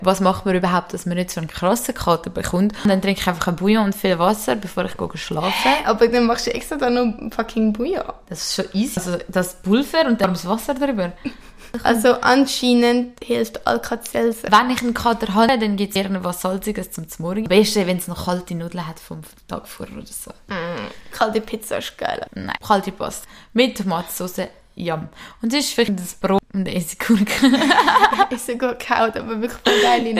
Was macht man überhaupt, dass man nicht so einen krassen Kater bekommt? Und dann trinke ich einfach ein Bouillon und viel Wasser, bevor ich schlafe. Aber dann machst du extra dann noch fucking Bouillon. Das ist schon easy. Also das Pulver und dann das Wasser drüber. Also anscheinend hilft Alka-Seltzer. Wenn ich einen Kater habe, dann gibt es irgendwas Salziges zum Morgen. Am besten, wenn es noch kalte Nudeln hat vom Tag vorher oder so. Kalte Pizza ist geil. Nein, kalte Pasta. Mit Tomatensauce, yum. Und sonst vielleicht das Brot und Essiggurke. Ist sogar gehauen, aber wirklich voll geil.